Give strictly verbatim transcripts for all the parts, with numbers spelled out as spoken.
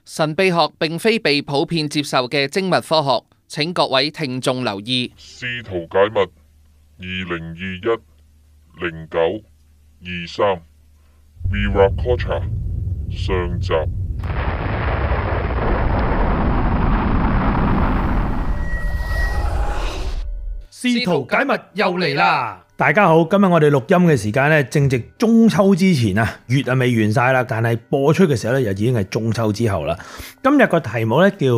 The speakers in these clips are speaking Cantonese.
神秘學並非被普遍接受嘅精密科學，請各位聽眾留意。 試圖解密二零二一零九二三 Viracocha 上集。 試圖解密又嚟啦！大家好，今日我哋錄音嘅時間咧，正值中秋之前啊，月啊未完晒啦，但係播出嘅時候咧，又已經係中秋之後啦。今日個題目咧叫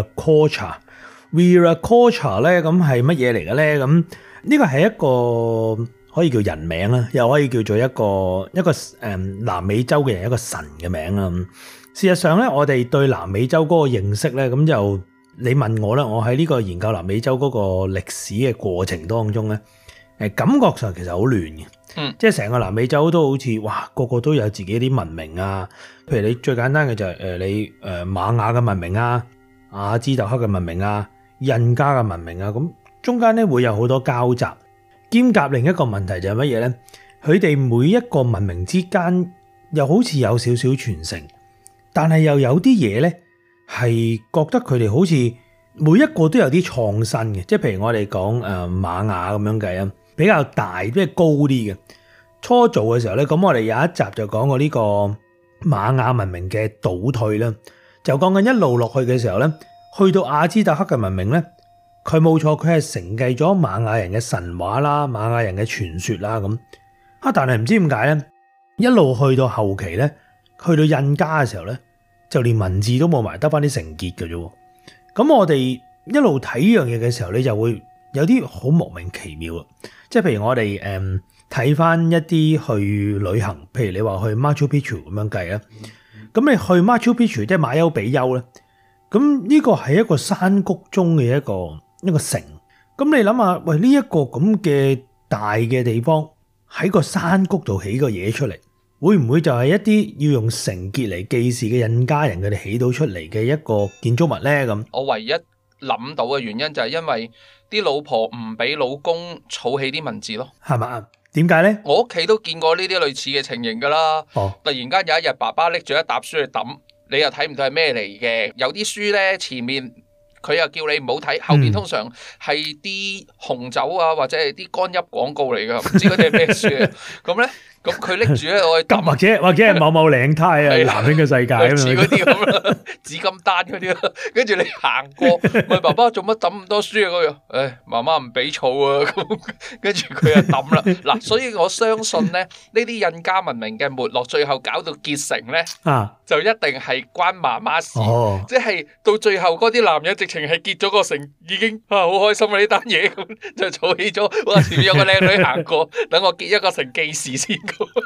Viracocha，Viracocha 咧咁係乜嘢嚟嘅咧？咁呢個係一個可以叫人名啦，又可以叫做一個一個誒南美洲嘅人一個神嘅名啦。事實上咧，我哋對南美洲嗰個認識咧，咁就你問我啦，我喺呢個研究南美洲嗰個歷史嘅過程當中咧。誒感覺上其實好亂嘅，嗯，即係成個南美洲都好似哇，個個都有自己啲文明啊。譬如你最簡單嘅就係誒你誒瑪雅嘅文明啊、阿茲特克嘅文明啊、印加嘅文明啊，咁中間咧會有好多交集。兼夾另一個問題就係乜嘢咧？佢哋每一個文明之間又好似有少少傳承，但係又有啲嘢咧係覺得佢哋好似每一個都有啲創新嘅，即係譬如我哋講誒瑪雅咁樣計啊。比較大，即係高啲嘅。初做嘅時候咧，咁我哋有一集就講過呢個瑪雅文明嘅倒退啦。就講緊一路落去嘅時候咧，去到阿茲特克嘅文明咧，佢冇錯，佢係承繼咗瑪雅人嘅神話啦、瑪雅人嘅傳說啦咁。啊，但係唔知點解咧，一路去到後期咧，去到印加嘅時候咧，就連文字都冇埋，得翻啲成結嘅啫。咁我哋一路睇呢樣嘢嘅時候，你就會有啲好莫名其妙啊！即係譬如我哋誒睇翻一啲去旅行，譬如你話去 Machu Picchu 咁樣計啊，咁你去 Machu Picchu 即係馬丘比丘咧，咁呢個係一個山谷中嘅一個一個城。咁你諗下，喂呢一個咁嘅大嘅地方喺個山谷度起個嘢出嚟，會唔會就係一啲要用繩結嚟記事嘅印加人佢哋起到出嚟嘅一個建築物咧？咁我唯一諗到嘅原因就係因為啲老婆唔俾老公儲起啲文字咯， 係嘛？點解咧？ 我屋企都見過呢啲類似嘅情形噶啦。 哦， 突然間有一日，爸爸拎住一沓書去抌，你又睇唔到係咩嚟嘅。有啲書咧，前面佢又叫你唔好睇，後面通常係啲紅酒啊，或者係啲乾邑廣告嚟噶，唔知嗰啲係咩書啊？咁咧。咁佢拎住咧，我去抌， 或者或者係某某領呔啊，男人嘅世界咁似嗰啲咁啦，紫金丹嗰啲啦，跟住你行過，問爸爸做乜抌咁多書啊？嗰樣，唉，媽媽唔俾儲啊，咁跟住佢就抌啦。嗱，所以我相信咧，呢啲印加文明嘅沒落，最後搞到結成咧，啊，就一定係關媽媽事，哦，即係到最後嗰啲男人直情係結咗個成，已經啊好開心啊呢單嘢，咁就儲起咗。哇，前面有個靚女行過，等我結一個成記事先。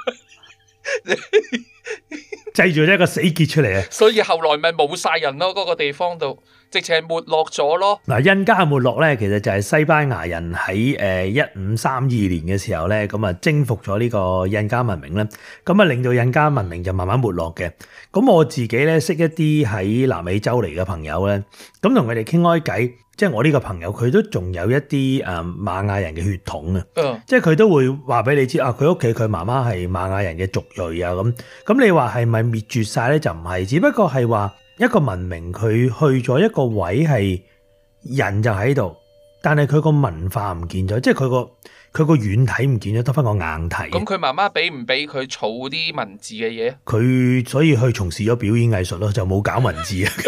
製造咗一個死結出嚟啊！ 所以後來咪冇晒人咯，嗰個地方度直情係沒落咗咯。 嗱，印加嘅沒落咧，其實就係西班牙人喺誒一五三二年嘅時候咧，咁啊征服咗呢個印加文明咧，咁啊令到印加文明就慢慢沒落嘅。咁我自己咧識一啲喺南美洲嚟嘅朋友咧，咁同佢哋傾開偈。即係我呢個朋友，佢都仲有一啲誒瑪雅人嘅血統啊！嗯、即係佢都會話俾你知啊，佢屋企佢媽媽係瑪雅人嘅族裔啊咁。咁你話係咪滅絕晒咧？就唔係，只不過係話一個文明佢去咗一個位係人就喺度，但係佢個文化唔見咗，即係佢個佢個軟體唔見咗，得翻個硬體。 咁佢媽媽俾唔俾佢儲啲文字嘅嘢？ 佢所以去從事咗表演藝術咯，就冇搞文字啊。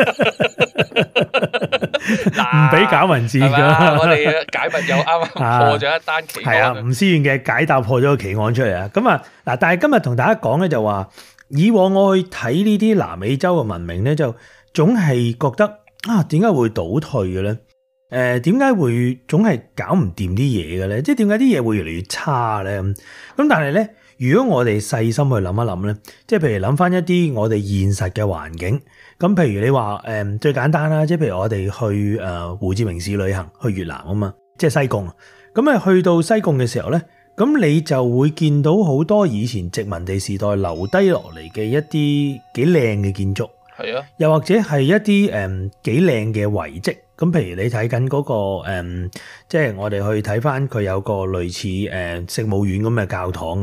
唔俾搞文字噶， 我哋解密又啱啱破咗一單奇案。係啊， 吳思遠嘅解答破咗個奇案出嚟啊！咁啊嗱，但係今日同大家講咧，就話以往我去睇呢啲南美洲嘅文明咧，就總係覺得啊，點解會倒退嘅咧？誒，點解會總係搞唔掂啲嘢嘅咧？即係點解啲嘢會越嚟越差咧？咁但係咧，如果我哋細心去諗一諗咧，即係譬如諗翻一啲我哋現實嘅環境。咁譬如你話誒最簡單啦，即係譬如我哋去誒胡志明市旅行，去越南啊嘛，即係西貢。咁啊去到西貢嘅時候咧，咁你就會見到好多以前殖民地時代留低落嚟嘅一啲幾靚嘅建築，係啊，又或者係一啲誒幾靚嘅遺跡。咁譬如你睇緊嗰個誒，即係我哋去睇翻佢有個類似誒聖母院咁嘅教堂啊嘛。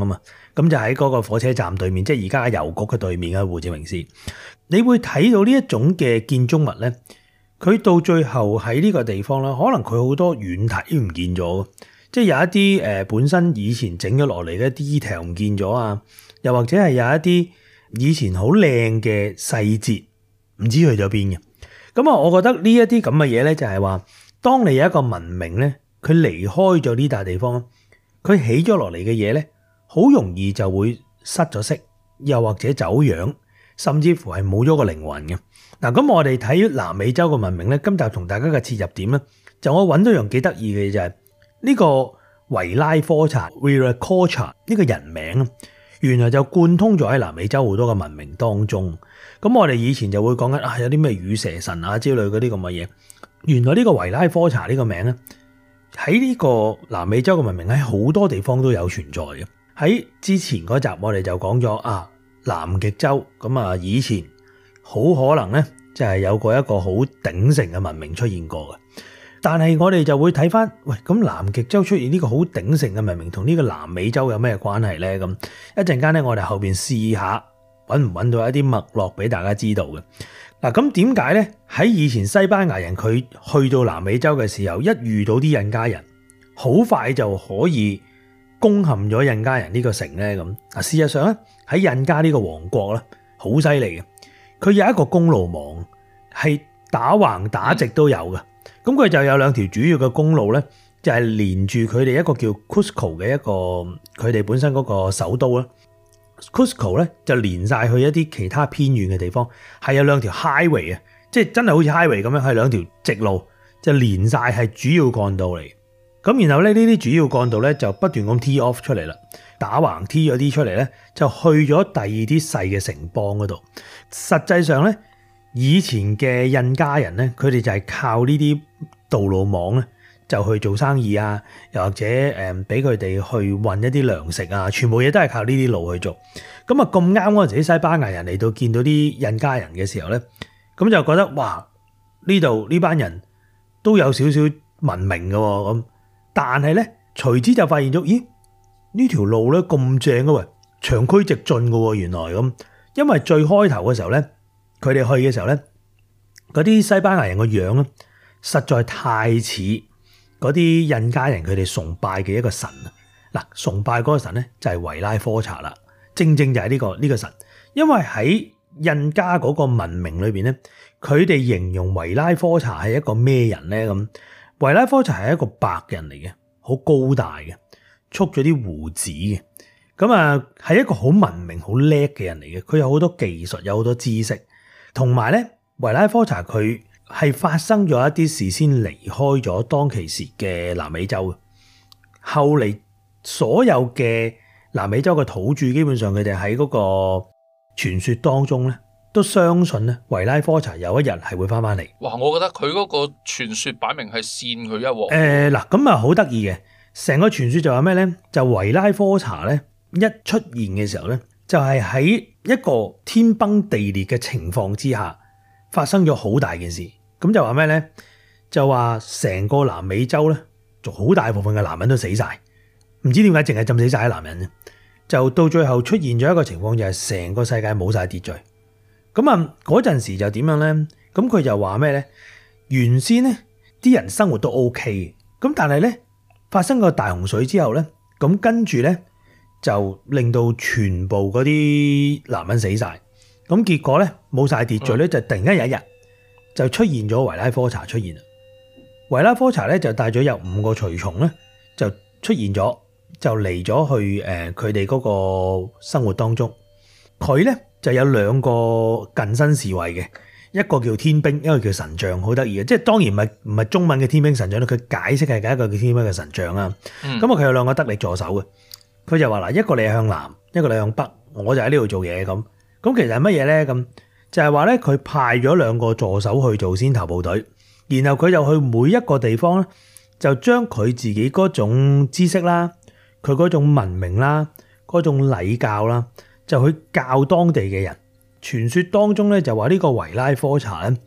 咁就喺嗰個火車站對面，即係而家郵局嘅對面嘅胡志明市。你會睇到呢一種嘅建築物咧，佢到最後喺呢個地方啦，可能佢好多軟體唔見咗，即係有一啲誒本身以前整咗落嚟嘅 detail 唔見咗啊，又或者係有一啲以前好靚嘅細節唔知去咗邊嘅。咁啊，我覺得呢一啲咁嘅嘢咧，就係話，當你有一個文明咧，佢離開咗呢笪地方，佢起咗落嚟嘅嘢咧，好容易就會失咗色，又或者走樣，甚至乎係冇咗個靈魂嘅。嗱，咁我哋睇南美洲嘅文明咧，今集同大家嘅切入點咧，就我揾到樣幾得意嘅就係呢個維拉科查 Viracocha 呢個人名，原來就貫通咗喺南美洲好多嘅文明當中。咁我哋以前就會講緊啊，有啲咩羽蛇神啊之類嗰啲咁嘅嘢。原來呢個維拉科查呢個名咧，喺呢個南美洲嘅文明喺好多地方都有存在嘅。喺之前嗰集我哋就講咗啊，南極洲咁啊，以前好可能咧就係有過一個好鼎盛嘅文明出現過嘅。但係我哋就會睇翻，喂，咁南極洲出現呢個好鼎盛嘅文明，同呢個南美洲有咩關係咧？咁一陣間咧，我哋後邊試下揾唔揾到一啲脈絡俾大家知道嘅。嗱，咁點解咧？喺以前西班牙人佢去到南美洲嘅時候，一遇到啲印加人，好快就可以攻陷咗印加人呢個城咧。咁啊，事實上咧，喺印加呢個王國咧，好犀利嘅，佢有一個公路網係打橫打直都有嘅。咁佢就有兩條主要嘅公路咧，就係連住佢哋一個叫 Cusco 嘅一個佢哋本身嗰個首都啦。Cusco 咧就連晒去一啲其他偏遠嘅地方，係有兩條 highway 啊，即係真係好似 highway 咁樣，係兩條直路就連晒係主要幹道嚟。咁然後咧，呢啲主要幹道咧就不斷咁 tee off 出嚟啦，打橫 tee 咗啲出嚟咧，就去咗第二啲細嘅城邦嗰度。實際上咧，以前嘅印加人咧，佢哋就係靠呢啲道路網咧，就去做生意啊，又或者誒俾佢哋去運一啲糧食啊，全部嘢都係靠呢啲路去做。咁啊咁啱嗰陣時，西班牙人嚟到見到啲印加人嘅時候咧，咁就覺得哇，呢度呢班人都有少少文明嘅喎咁。但係咧，隨之就發現咗，咦，呢條路咧咁正嘅喎，長驅直進嘅喎，原來咁。因為最開頭嘅時候咧，佢哋去嘅時候咧，嗰啲西班牙人個樣咧，實在太似嗰啲印加人佢哋崇拜嘅一個神啊！嗱，崇拜嗰個神咧就係維拉科查啦，正正就係呢個呢個神。因為喺印加嗰個文明裏邊咧，佢哋形容維拉科查係一個咩人咧咁？維拉科查係一個白人嚟嘅，好高大嘅，束咗啲鬍子嘅，咁啊係一個好文明、好叻嘅人嚟嘅。佢有好多技術，有好多知識，同埋咧維拉科查佢係發生咗一啲事先離開咗當其時嘅南美洲嘅。後嚟所有嘅南美洲嘅土著，基本上佢哋喺嗰個傳說當中咧，都相信咧維拉科查有一日係會翻翻嚟。 哇！我覺得佢嗰個傳說擺明係扇佢一鑊。 誒嗱，咁啊好得意嘅，成個傳說就話咩咧？就維拉科查咧一出現嘅時候咧，就係喺一個天崩地裂嘅情況之下發生咗好大件事。咁就話咩咧？就話成個南美洲咧，就好大部分嘅男人都死晒，唔知點解淨係浸死晒啲男人。就到最後出現咗一個情況，就係成個世界冇晒秩序。咁啊，嗰陣時就點樣咧？咁佢就話咩咧？原先咧啲人生活都 OK，咁但係咧發生個大洪水之後咧，咁跟住咧就令到全部嗰啲男人死晒。咁結果咧冇晒秩序咧，就突然間有一日就出現咗維拉科查出現啦。維拉科查咧就帶咗有五個隨從咧，就出現咗，就嚟咗去誒佢哋嗰個生活當中。佢咧就有兩個近身侍衛嘅，一個叫天兵，一個叫神將，好得意嘅。即係當然唔係唔係中文嘅天兵神將啦，佢解釋係一個叫天兵嘅神將啊。咁啊佢有兩個得力助手嘅，佢就話嗱，一個你向南，一個你向北，我就喺呢度做嘢咁。咁其實係乜嘢咧？咁就係話咧，佢派咗兩個助手去做先頭部隊，然後佢就去每一個地方咧，就將佢自己嗰種知識啦，佢嗰種文明啦，嗰種禮教啦，就去教當地嘅人。傳說當中咧就話呢個維拉科查咧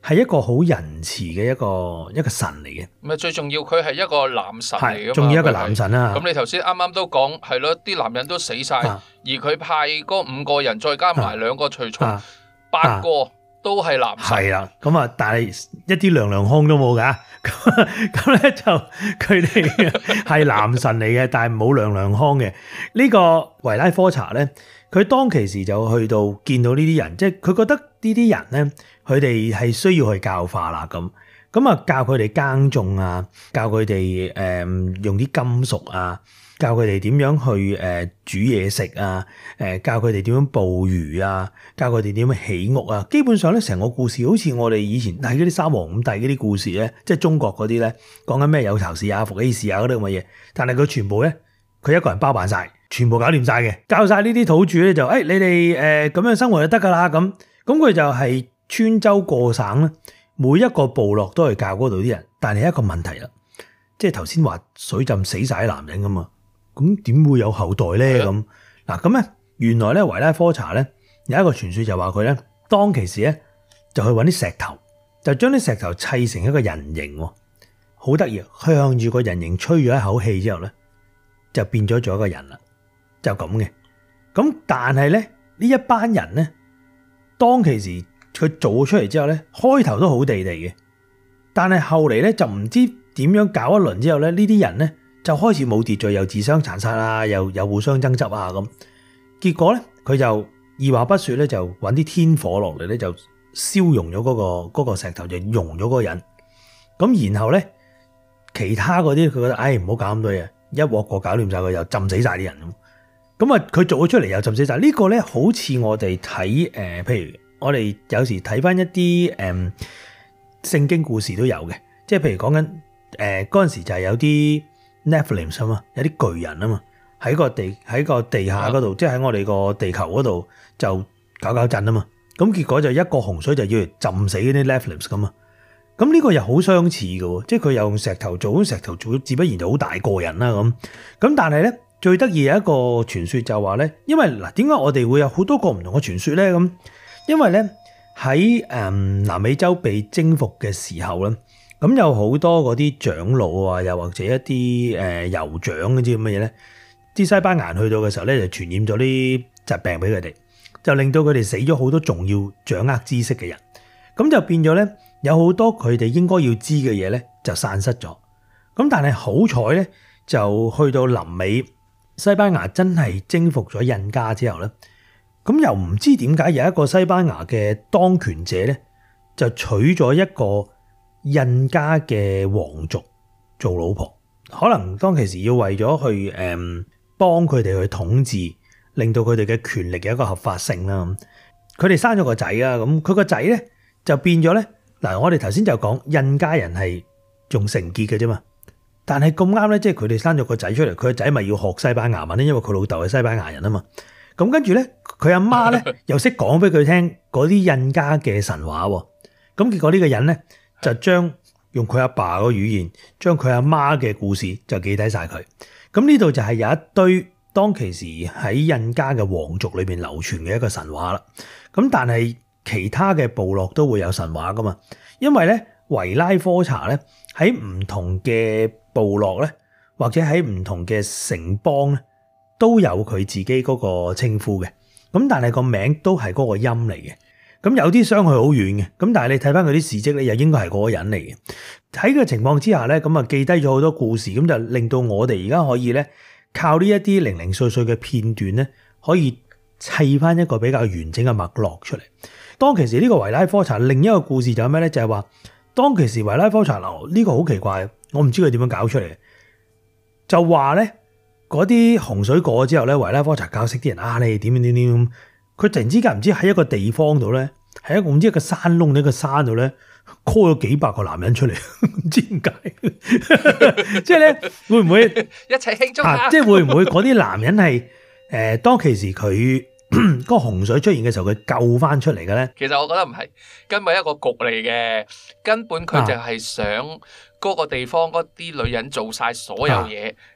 係一個好仁慈嘅一個一個神嚟嘅。 唔係最重要，佢係一個男神嚟㗎嘛， 仲要一個男神啊！ 咁你頭先啱啱都講係咯，啲男人都死晒， 啊、 而佢派嗰五個人再加埋兩個隨從， 啊、 八個都係男神。 係啦，咁啊，但係一啲娘娘腔都冇㗎。咁咁咧就佢哋係男神嚟嘅，但係冇娘娘腔嘅。呢、這個維拉科查咧，佢當其時就去到見到呢啲人，即係佢覺得呢啲人咧，佢哋係需要去教化啦咁。咁啊，教佢哋耕種啊，教佢哋誒用啲金屬啊，教佢哋點樣去誒、呃、煮嘢食啊，誒、呃、教佢哋點樣捕魚啊，教佢哋點樣起屋啊。基本上咧，成個故事好似我哋以前睇嗰啲三皇五帝嗰啲故事咧，即係中國嗰啲咧，講緊咩有巢氏啊、伏羲氏啊嗰啲咁嘅嘢。但係佢全部咧，佢一個人包辦晒，全部搞掂晒嘅，教晒呢啲土著咧就誒、哎、你哋誒咁樣生活就得㗎啦咁。咁佢就係穿州過省咧。每一個部落都係教嗰度啲人，但係一個問題啦，即係頭先話水浸死晒啲男人噶嘛，咁點會有後代咧咁？嗱咁咧，原來咧維拉科查咧有一個傳說就話佢咧當其時咧就去揾啲石頭，就將啲石頭砌成一個人形，好得意，向住個人形吹咗一口氣之後咧，就變咗做一個人啦，就咁嘅。咁但係咧呢一班人咧，當其時。佢做出嚟之後咧，開頭都好地地嘅，但係後嚟咧就唔知點樣搞一輪之後咧，呢啲人咧就開始冇秩序，又自相殘殺啊，又又互相爭執啊咁。結果咧，佢就二話不說咧，就揾啲天火落嚟咧，就燒融咗嗰個嗰個石頭，就融咗嗰個人。咁然後咧，其他嗰啲佢覺得，唉，唔好搞咁多嘢，一鑊過搞掂晒佢，又浸死晒啲人咁。咁啊，佢做咗出嚟又浸死晒。呢個咧好似我哋睇誒，譬如。我哋有時睇翻一啲誒聖經故事都有嘅，即係譬如講緊誒嗰陣時就係有啲 Nephilim 啊嘛，有啲巨人啊嘛，喺個地喺個地下嗰度，啊、即係喺我哋個地球嗰度就搞搞震啊嘛，咁結果就一個洪水就要嚟浸死嗰啲 Nephilim 咁啊，咁呢個又好相似嘅喎，即係佢又用石頭做，咁石頭做自不然就好大個人啦咁，咁但係咧最得意有一個傳說就話咧，因為嗱點解我哋會有好多個唔同嘅傳說咧咁？因為咧喺誒南美洲被征服嘅時候咧，咁有好多嗰啲長老啊，又或者一啲誒酋長嗰啲咁嘅嘢咧，啲西班牙人去到嘅時候咧，就傳染咗啲疾病俾佢哋，就令到佢哋死咗好多重要掌握知識嘅人，咁就變咗咧有好多佢哋應該要知嘅嘢咧就散失咗。咁但係好彩咧，就去到臨尾西班牙真係征服咗印加之後咧。咁又唔知點解有一個西班牙嘅當權者咧，就娶咗一個印加嘅皇族做老婆，可能當其時要為咗去誒幫佢哋去統治，令到佢哋嘅權力嘅一個合法性啦。佢哋生咗個仔啊，咁佢個仔咧就變咗咧嗱，我哋頭先就講印加人係仲成結嘅啫嘛，但係咁啱咧，即係佢哋生咗個仔出嚟，佢個仔咪要學西班牙文咧，因為佢老豆係西班牙人啊嘛。咁跟住咧，佢阿媽咧又識講俾佢聽嗰啲印加嘅神話喎。咁結果呢個人咧就將用佢阿爸個語言，將佢阿媽嘅故事就記低晒佢。咁呢度就係有一堆當其時喺印加嘅皇族裏邊流傳嘅一個神話啦。咁但係其他嘅部落都會有神話噶嘛，因為咧維拉科查咧喺唔同嘅部落咧，或者喺唔同嘅城邦咧，都有佢自己嗰個稱呼嘅，咁但係個名都係嗰個音嚟嘅，咁有啲相去好遠嘅，咁但係你睇翻佢啲事蹟咧，又應該係嗰個人嚟嘅。喺個情況之下咧，咁啊記低咗好多故事，咁就令到我哋而家可以咧靠呢一啲零零碎碎嘅片段咧，可以砌翻一個比較完整嘅脈絡出嚟。當其時呢個維拉科查另一個故事就係咩咧？就係話當其時維拉科查流呢個好奇怪，我唔知佢點樣搞出嚟，就話咧。嗰啲洪水過咗之後咧，維拉科查教識啲人啊，你點點點點咁，佢突然之間唔知喺一個地方度咧，喺一個唔知一個山窿呢個山度咧，call 咗幾百個男人出嚟，唔知點解，即係咧會唔會一齊慶祝啊？ 即係會唔會嗰啲男人係誒、呃、當其時佢嗰個洪水出現嘅時候，佢救翻出嚟嘅咧？ 其實我覺得唔係，根本一個局嚟嘅，根本佢就係想嗰個地方嗰啲女人做晒所有嘢。啊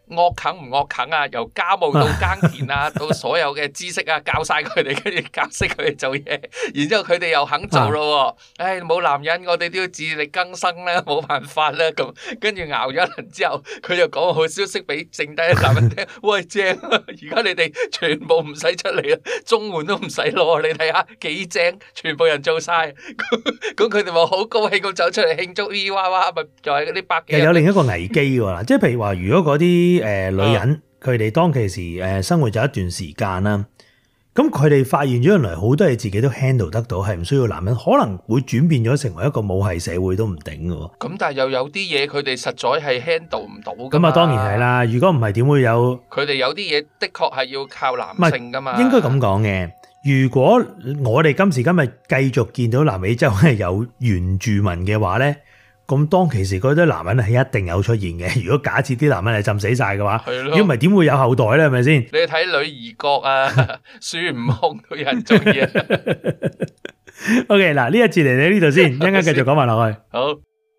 惡啃唔惡啃啊，由家務到耕田啊，到所有嘅知識啊，教晒佢哋，跟住教識佢哋做嘢，然之後佢哋又肯做咯。唉，冇男人，我哋都要自力更生啦，冇辦法啦。咁跟住熬咗一輪之後，佢就講好消息俾剩低嘅男人聽，喂，正啊！而家你哋全部唔使出嚟啦，綜援都唔使攞，你睇下幾正，全部人做晒。咁佢哋咪好高興咁走出嚟慶祝，咿哇哇，咪就係嗰啲百幾人。 又有另一個危機喎，即係譬如話，如果嗰啲誒女人佢哋、嗯、當其時誒生活咗一段時間啦，咁佢哋發現咗原來好多嘢自己都 handle 得到，係唔需要男人，可能會轉變咗成為一個母系社會都唔定嘅喎。 咁但係又有啲嘢佢哋實在係 handle 唔到㗎嘛。 咁啊當然係啦，如果唔係點會有？ 佢哋有啲嘢的確係要靠男性㗎嘛。 應該咁講嘅。如果我哋今時今日繼續見到南美洲係有原住民嘅話咧，咁當其時嗰啲男人係一定有出現嘅。如果假設啲男人係浸死晒嘅話，如果唔係點會有後代咧？係咪先？ 你睇女兒國啊，孫悟空都有人中意啊。 OK， 嗱呢一節嚟到呢度先，一陣間繼續講埋落去。 好。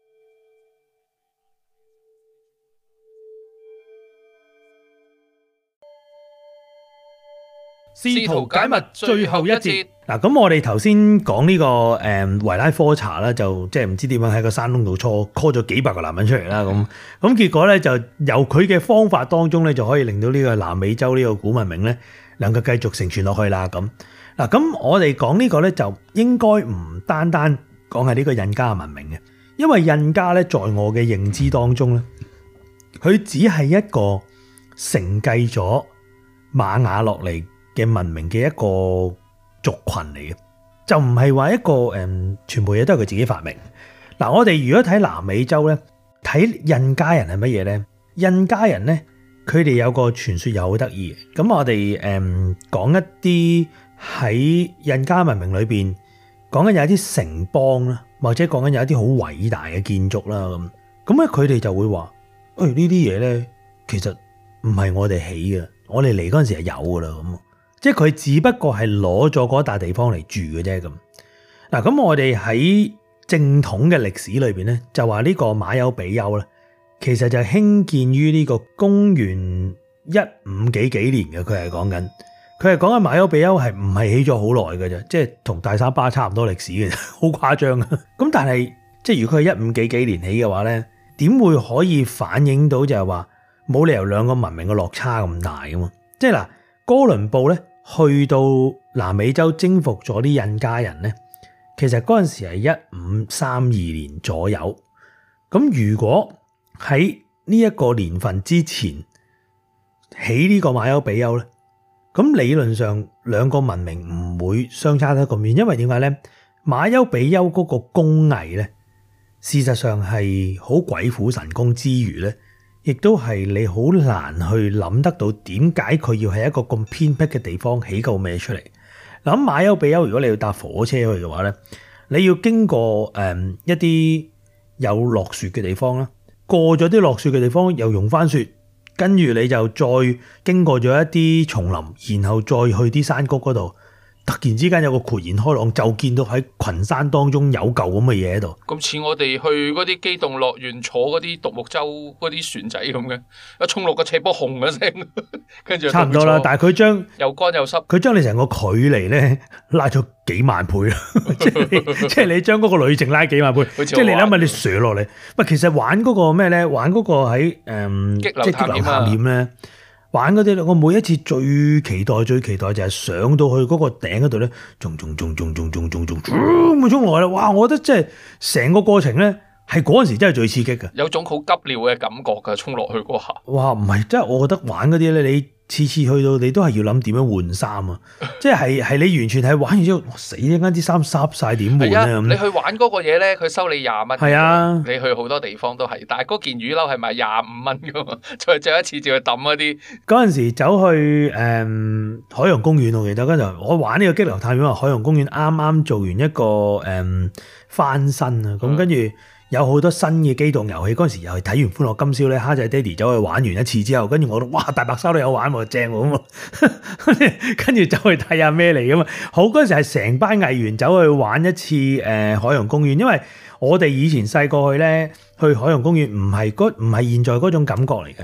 試圖解密最後一節。嗱，咁我哋頭先講呢個誒維拉科查啦，就即係唔知點樣喺個山窿度搓 call 咗幾百個男人出嚟啦，咁咁結果咧就由佢嘅方法當中咧就可以令到呢個南美洲呢個古文明咧能夠繼續承傳落去啦。咁嗱，咁我哋講呢個咧就應該唔單單講係呢個印加文明嘅，因為印加咧在我嘅認知當中咧，佢只係一個承繼咗瑪雅落嚟嘅文明嘅一個族群嚟嘅，就唔係話一個誒、嗯，全部嘢都係佢自己發明。嗱，我哋如果睇南美洲咧，睇印加人係乜嘢咧？印加人咧，佢哋有個傳說又好得意嘅。咁我哋誒講一啲喺印加文明裏邊，講緊有一啲城邦啦，或者講緊有一啲好偉大嘅建築啦，咁咁咧佢哋就會話：誒、哎、呢啲嘢咧，其實唔係我哋起嘅，我哋嚟嗰陣時係有噶啦咁。即係佢只不過係攞咗嗰笪地方嚟住嘅啫咁。嗱，咁我哋喺正統嘅歷史裏邊咧，就話呢個馬丘比丘咧，其實就興建於呢個公元一五幾幾年嘅。佢係講緊，佢係講緊馬丘比丘係唔係起咗好耐嘅啫，即係同大三巴差唔多歷史嘅，好誇張啊！咁但係即係如果佢係一五幾幾年起嘅話咧，點會可以反映到就係話冇理由兩個文明嘅落差咁大噶嘛？即係嗱，哥倫布咧。去到南美洲征服咗啲印加人咧，其實嗰陣時係一五三二年左右。咁如果喺呢一個年份之前起呢個馬丘比丘咧，咁理論上兩個文明唔會相差得咁遠，因為點解咧？馬丘比丘嗰個工藝咧，事實上係好鬼斧神工之餘咧，亦都係你好難去諗得到點解佢要喺一個咁偏僻嘅地方起嚿咩出嚟。嗱，咁馬丘比丘如果你要搭火車去嘅話咧，你要經過誒一啲有落雪嘅地方啦，過咗啲落雪嘅地方又融翻雪，跟住你就再經過咗一啲叢林，然後再去啲山谷嗰度。突然之間有個豁然開朗，就見到喺群山當中有嚿咁嘅嘢喺度。 咁似我哋去嗰啲機動樂園坐嗰啲獨木舟嗰啲船仔咁嘅，一衝落個斜坡轟一聲，跟住差唔多啦。但係佢將又乾又濕， 佢將你成個距離咧拉咗幾萬倍啦。即係你即係你將嗰個旅程拉幾萬倍，即係你諗下你瀡落嚟。唔係其實玩嗰個咩咧？玩嗰個喺誒即係激流探險咧。玩嗰啲我每一次最期待、最期待就係上到去嗰個頂嗰度咧，仲仲仲仲仲仲仲仲咁衝落嚟啦！哇！我覺得即係成個過程咧，係嗰陣時真係最刺激嘅， 有種好急尿嘅感覺㗎，衝落去嗰下。哇！ 唔係，即係我覺得玩嗰啲咧，你次次去到你都係要諗點樣換衫啊！即係係你完全係玩完之後，死一間啲衫濕晒點換咧咁。 你去玩嗰個嘢咧，佢收你廿蚊。係啊， 你去好多地方都係，但係嗰件雨褸係賣廿五蚊㗎嘛，再着一次就要抌嗰啲。 嗰陣時走去誒、嗯、海洋公園，我記得嗰陣我玩呢個激流探險啊，海洋公園啱啱做完一個誒、嗯、翻新啊，咁跟住。有好多新嘅機動遊戲，嗰陣時又係睇完歡樂今宵咧，蝦仔爹哋走去玩完一次之後，跟住我哇大白鯊都有玩喎，正喎咁啊，跟住走去睇下咩嚟㗎嘛。好，嗰陣時係成班藝員走去玩一次誒、呃、海洋公園，因為我哋以前細個去咧，去海洋公園唔係嗰唔係現在嗰種感覺嚟嘅。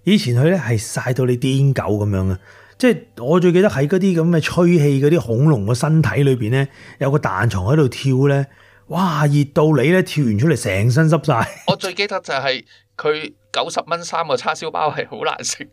以前佢咧係曬到你癲狗咁樣嘅，即係我最記得喺嗰啲咁嘅吹氣嗰啲恐龍嘅身體裏邊咧，有個彈床喺度跳咧，哇！熱到你咧跳完出嚟成身濕晒。 我最記得就係佢九十蚊三個叉燒包係好難食。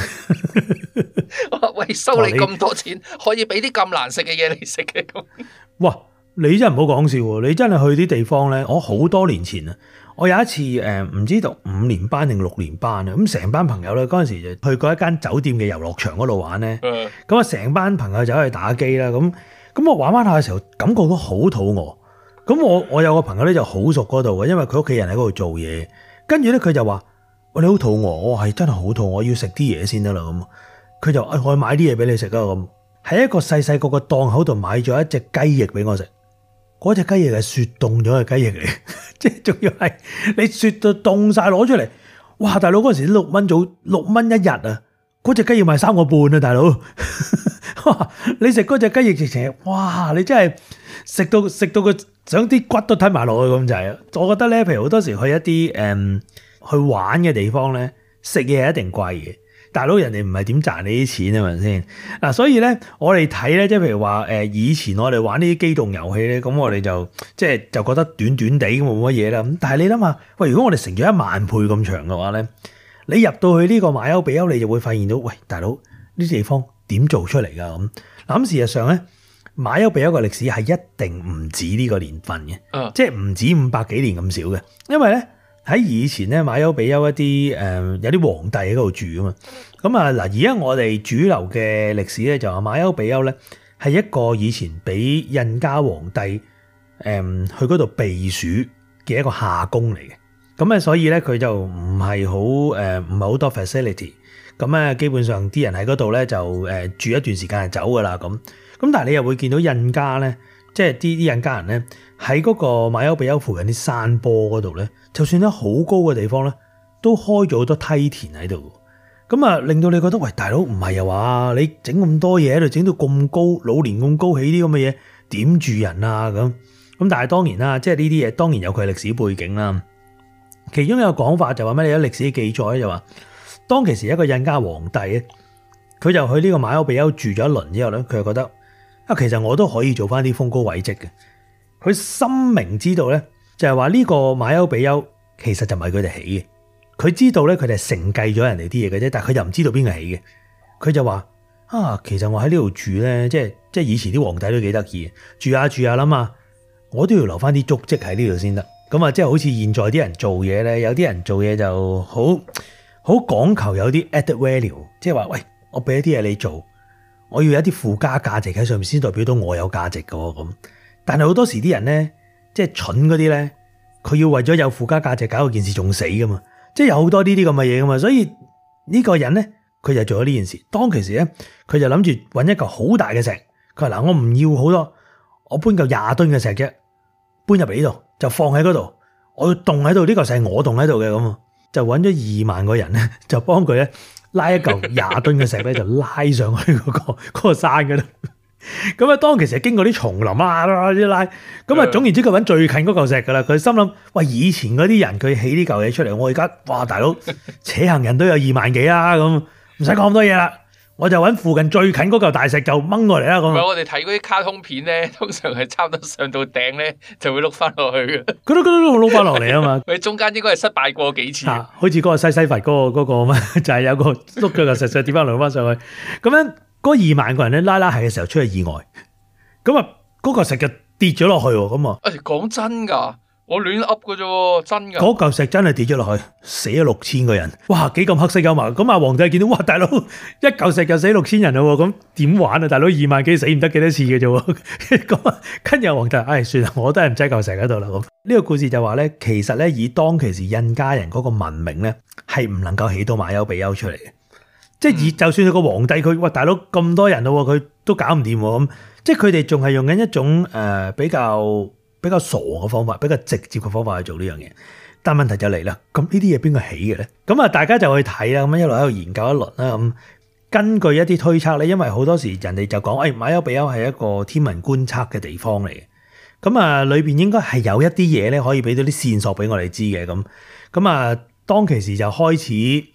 喂，收你咁多錢，可以俾啲咁難食嘅嘢你食嘅咁？ 哇！你真係唔好講笑喎！你真係去啲地方咧，我好多年前啊，我有一次誒唔知讀五年班定六年班啊，咁成班朋友咧嗰陣時就去過一間酒店嘅遊樂場嗰度玩咧，咁啊成班朋友就去打機啦，咁咁我玩玩下嘅時候，感覺到好肚餓，咁我我有個朋友咧就好熟嗰度嘅，因為佢屋企人喺嗰度做嘢，跟住咧佢就話：喂，你好肚餓，我係真係好肚餓，我要食啲嘢先得啦咁。佢就誒我買啲嘢俾你食啊咁，喺一個細細個個檔口度買咗一隻雞翼俾我食。嗰隻雞翼係雪凍咗嘅雞翼嚟，即係仲要係你雪到凍晒攞出嚟，哇！大佬嗰陣時六蚊早六蚊一日啊，嗰隻雞翼賣三個半啊，大佬！哇！你食嗰隻雞翼直情，哇！你真係食到食到個想啲骨都吞埋落去咁滯啊！我覺得咧，譬如好多時去一啲誒、嗯、去玩嘅地方咧，食嘢係一定貴嘅。大佬人哋唔係點賺你啲錢啊？係咪先嗱？所以咧，我哋睇咧，即係譬如話誒，以前我哋玩呢啲機動遊戲咧，咁我哋就即係就覺得短短地咁冇乜嘢啦。咁但係你諗下，喂，如果我哋乘咗一萬倍咁長嘅話咧，你入到去呢個馬丘比丘，你就會發現到，喂，大佬呢啲地方點做出嚟㗎？咁嗱，咁事實上咧，馬丘比丘嘅歷史係一定唔止呢個年份嘅， 嗯、 即係唔止五百幾年咁少嘅，因為咧。喺以前咧，馬丘比丘一啲誒、呃、有啲皇帝喺嗰度住啊嘛，咁啊嗱，而家我哋主流嘅歷史咧就話馬丘比丘咧係一個以前俾印加皇帝誒、呃、去嗰度避暑嘅一個夏宮嚟嘅，咁啊所以咧佢就唔係好誒唔係好多 facility，咁啊基本上啲人喺嗰度咧就誒住一段時間就走噶啦咁，咁但係你又會見到印加咧。即係啲啲印加人咧，喺嗰個馬丘比丘附近啲山坡嗰度咧，就算喺好高嘅地方咧，都開咗好多梯田喺度。咁啊，令到你覺得喂，大佬唔係啊話，你整咁多嘢喺度，整到咁高，老年咁高起啲咁嘅嘢，點住人啊咁？咁但係當然啦，即係呢啲嘢當然有佢歷史背景啦。其中有個講法就話咩？你有歷史記載就話，當其時一個印加皇帝咧，佢就去呢個馬丘比丘住咗一輪之後咧，佢就覺得。啊，其實我都可以做翻啲豐功偉績嘅。佢深明知道咧，就係話呢個馬丘比丘其實就唔係佢哋起嘅。佢知道咧，佢哋係承繼咗人哋啲嘢嘅啫，但係佢又唔知道邊個起嘅。佢就話：啊，其實我喺呢度住咧，即係即係以前啲皇帝都幾得意，住下住下諗下，我都要留翻啲足跡喺呢度先得。咁啊，即係好似現在啲人做嘢咧，有啲人做嘢就好好講求有啲 added value，即係話喂，我俾一啲嘢你做。我要有一啲附加價值喺上面先代表到我有價值嘅喎咁，但係好多時啲人咧，即係蠢嗰啲咧，佢要為咗有附加價值搞到件事仲死噶嘛，即係有好多呢啲咁嘅嘢噶嘛，所以呢個人咧，佢就做咗呢件事。當其時咧，佢就諗住揾一嚿好大嘅石，佢話嗱，我唔要好多，我搬嚿廿噸嘅石啫，搬入嚟呢度就放喺嗰度，我要棟喺度，呢嚿石係我棟喺度嘅咁，就揾咗二萬個人咧，就幫佢咧。拉一嚿廿噸嘅石咧，就拉上去嗰、嗰個嗰個山嗰度。咁啊，當其實經過啲叢林啊，啲拉，咁啊，總言之佢揾最近嗰嚿石噶啦。佢心諗：喂，以前嗰啲人佢起呢嚿嘢出嚟，我而家哇，大佬扯行人都有二萬幾啦，咁唔使講咁多嘢啦。我就揾附近最近嗰嚿大石就掹過嚟啦。咁， 我哋睇嗰啲卡通片咧，通常係差唔多上到頂咧，就會碌翻落去嘅。 佢都佢都碌翻落嚟啊嘛。 佢中間應該係失敗過幾次。 啊、好似嗰個西西弗嗰、嗰個嗰、嗰個咩，就係有個碌咗嚿石石跌翻落翻上去。咁樣嗰二萬個人咧拉拉係嘅時候出現意外，咁啊嗰嚿石就跌咗落去喎。咁啊， 誒講真㗎。我亂噏嘅啫，真噶。 嗰嚿石真係跌咗落去，死咗六千個人。哇，幾咁黑色幽默。咁啊，皇帝見到，哇，大佬一嚿石就死六千人啦，咁點玩啊？大佬二萬幾死唔得幾多次嘅啫。咁啊，跟住皇帝，唉、哎，算啦，我都係唔擠嚿石喺度啦。咁呢個故事就話咧，其實咧以當其時印加人嗰個文明咧，係唔能夠起到馬丘比丘出嚟嘅。即係以就算佢個皇帝佢，哇，大佬咁多人咯，佢都搞唔掂咁。即係佢哋仲係用緊一種誒、呃、比較。比較傻嘅方法，比較直接嘅方法去做呢樣嘢，但問題就嚟啦。咁呢啲嘢邊個起嘅咧？咁啊，大家就去睇啦，咁一路喺度研究一輪啦。咁根據一啲推測咧，因為好多時人哋就講，誒、哎、馬丘比丘係一個天文觀測嘅地方嚟嘅。咁啊，裏邊應該係有一啲嘢咧，可以俾到啲線索俾我哋知嘅。咁咁啊，當其時就開始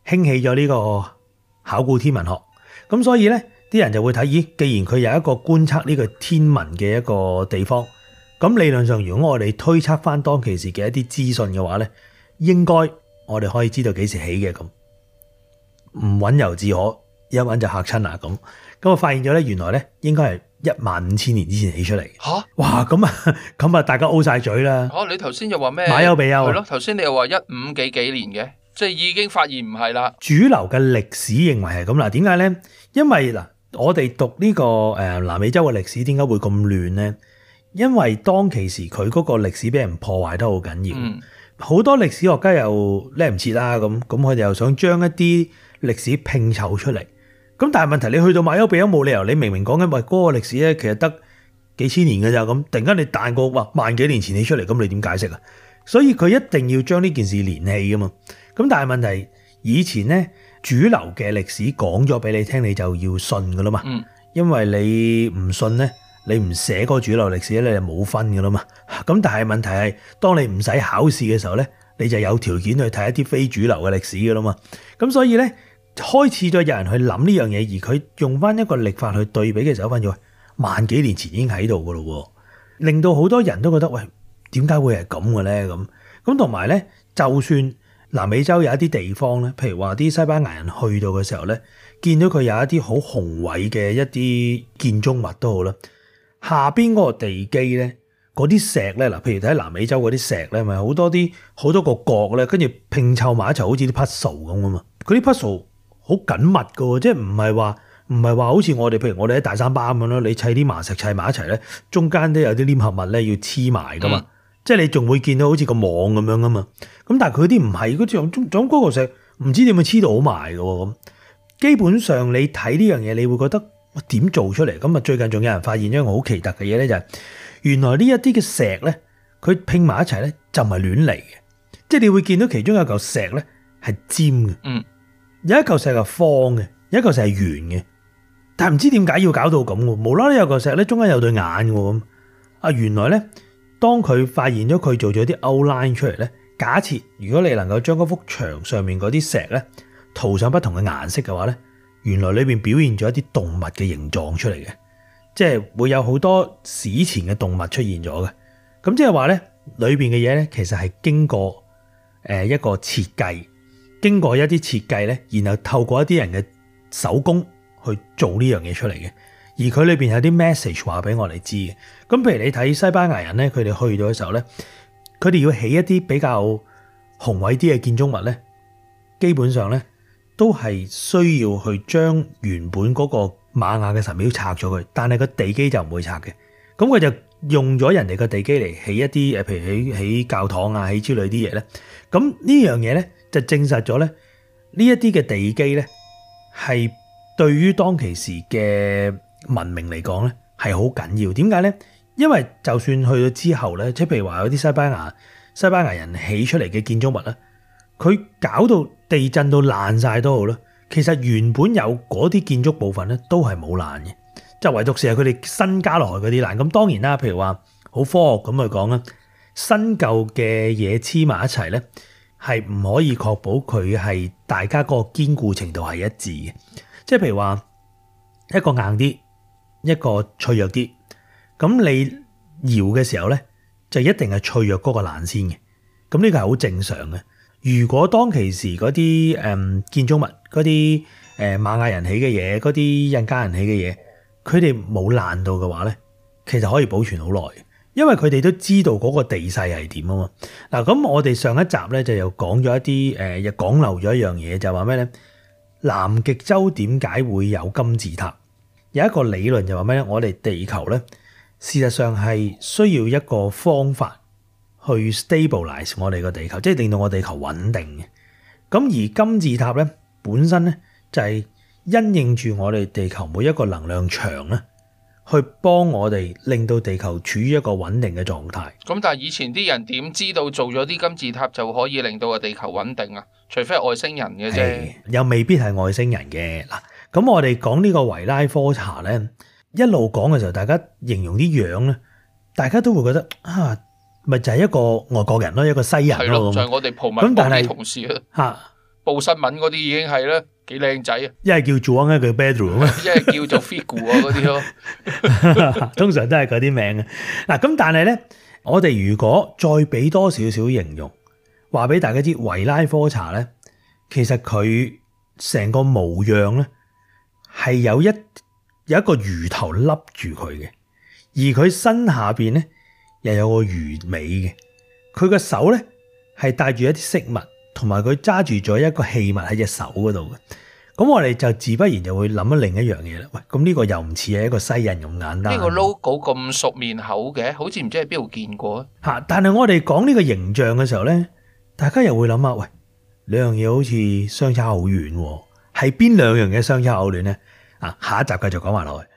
興起咗呢個考古天文學。咁所以咧，啲人就會睇，咦，既然佢有一個觀測呢個天文嘅一個地方，咁理論上如果我哋推測翻當其時嘅一啲資訊嘅話咧，應該我哋可以知道幾時起嘅。咁唔揾猶自可，一揾就嚇親啦。咁咁我發現咗咧，原來咧應該係一萬五千年之前起出嚟。 吓， 哇！咁啊咁啊，大家 O 晒嘴啦。 吓，你頭先又話咩？ 馬丘比丘係咯，頭先你又話一五幾幾年嘅，即係已經發現唔係啦。 主流嘅歷史認為係咁啦。點解咧？因為嗱，我哋讀呢個誒南美洲嘅歷史點解會咁亂咧？因為當其時佢嗰個歷史俾人破壞得好緊要，好、嗯、多歷史學家又叻唔切啦，咁咁佢哋又想將一啲歷史拼湊出嚟。咁但係問題，你去到馬丘比丘冇理由，你明明講緊喂嗰個歷史咧，其實得幾千年嘅咋，咁突然間你彈個哇萬幾年前起出嚟，咁你點解釋啊？所以佢一定要將呢件事連起噶嘛。咁但係問題，以前咧主流嘅歷史講咗俾你聽，你就要信噶啦嘛。嗯、因為你唔信咧，你唔寫嗰個主流歷史咧，你就冇分噶啦嘛。咁但係問題係，當你唔使考試嘅時候咧，你就有條件去睇一啲非主流嘅歷史噶啦嘛。咁所以咧，開始咗有人去諗呢樣嘢，而佢用翻一個歷法去對比嘅時候，發現萬幾年前已經喺度噶咯，令到好多人都覺得喂，點解會係咁嘅咧？咁咁同埋咧，就算南美洲有一啲地方咧，譬如話啲西班牙人去到嘅時候咧，見到佢有一啲好宏偉嘅一啲建築物都好啦，下邊嗰個地基咧，嗰啲石咧，嗱，譬如睇南美洲嗰啲石咧，咪好多啲好多個角咧，跟住拼湊埋一齊，好似啲 puzzle 咁啊嘛，嗰啲 puzzle 好緊密噶喎，即係唔係話唔係話好似我哋，譬如我哋喺大三巴咁樣咯，你砌啲麻石砌埋一齊咧，中間都有啲黏合物咧要黐埋噶嘛，嗯、即係你仲會見到好似個網咁樣噶嘛。咁但係佢啲唔係，嗰種種嗰個石唔知點樣黐到好埋嘅喎。咁基本上你睇呢樣嘢，你會覺得點做出嚟？咁啊最近仲有人發現咗一個好奇特嘅嘢咧，就係原來呢一啲嘅石咧，佢拼埋一齊咧就唔係亂嚟嘅，即係你會見到其中有嚿石咧係尖嘅。嗯。有一嚿石係方嘅，有一嚿石係圓嘅，但係唔知點解要搞到咁喎，無啦啦有嚿石咧中間有對眼嘅咁。啊，原來咧，當佢發現咗佢做咗啲 outline 出嚟咧，假設如果你能夠將嗰幅牆上面嗰啲石咧塗上不同嘅顏色嘅話咧，原來裏邊表現咗一啲動物嘅形狀出嚟嘅，即係會有好多史前嘅動物出現咗嘅。咁即係話咧，裏邊嘅嘢咧其實係經過誒一個設計。經過一啲設計咧，然後透過一啲人嘅手工去做呢樣嘢出嚟嘅，而佢裏邊有啲 message 話俾我哋知嘅。咁譬如你睇西班牙人咧，佢哋去到嘅時候咧，佢哋要起一啲比較宏偉啲嘅建築物咧，基本上咧都係需要去將原本嗰個瑪雅嘅神廟拆咗佢，但係個地基就唔會拆嘅。咁佢就用咗人哋個地基嚟起一啲誒，譬如起起教堂啊，起之類啲嘢咧。咁呢樣嘢咧，就證實咗咧，呢一啲嘅地基咧，係對於當其時嘅文明嚟講咧，係好緊要。點解咧？因為就算去到之後咧，即係譬如話有啲西班牙西班牙人起出嚟嘅建築物咧，佢搞到地震到爛晒都好啦，其實原本有嗰啲建築部分咧，都係冇爛嘅，就唯獨是係佢哋新加落去嗰啲爛。咁當然啦，譬如話好科學咁去講啦，新舊嘅嘢黐埋一齊咧，係唔可以確保佢係大家嗰個堅固程度係一致嘅，即係譬如話一個硬啲，一個脆弱啲，咁你搖嘅時候咧，就一定係脆弱嗰個爛先嘅，咁呢個係好正常嘅。如果當其時嗰啲誒建築物、嗰啲誒瑪雅人起嘅嘢、嗰啲印加人起嘅嘢，佢哋冇爛到嘅話咧，其實可以保存好耐。因為佢哋都知道嗰個地勢係點啊嘛。嗱，咁我哋上一集咧就又講咗一啲誒，又講漏咗一樣嘢，就話咩咧？南極洲點解會有金字塔？有一個理論就話咩咧？我哋地球咧，事實上係需要一個方法去 stabilize 我哋個地球，即係令到我地球穩定嘅。咁而金字塔咧本身咧就係因應住我哋地球每一個能量場咧，去幫我哋令到地球處於一個穩定嘅狀態。 咁但係以前啲人點知道做咗啲金字塔就可以令到個地球穩定啊？除非係外星人嘅啫， 又未必係外星人嘅。嗱，咁我哋講呢個維拉科查咧，一路講嘅時候，大家形容啲樣咧，大家都會覺得啊，咪就係一個外國人咯，一個西人咯。 係咯，就係我哋葡文嗰啲同事咯。 嚇， 報新聞嗰啲已經係啦，幾靚仔啊！ 一係叫做一個 bedroom 啊， 一係叫做 figure 啊嗰啲咯， 通常都係嗰啲名嘅。嗱咁，但係咧，我哋如果再俾多少少形容，話俾大家知，維拉科查咧，其實佢成個模樣咧係有一有一個魚頭笠住佢嘅，而佢身下邊咧又有個魚尾嘅，佢個手咧係帶住一啲飾物。同埋佢揸住咗一個器物喺隻手嗰度嘅，咁我哋就自不然就會諗咗另一樣嘢啦。喂，咁呢個又唔似係一個西人咁簡單。 呢個 logo 咁熟面口嘅，好似唔知喺邊度見過啊？ 嚇！但係我哋講呢個形象嘅時候咧，大家又會諗下，喂，兩樣嘢好似相差好遠喎，係邊兩樣嘢相差好遠咧？啊，下一集繼續講埋落去。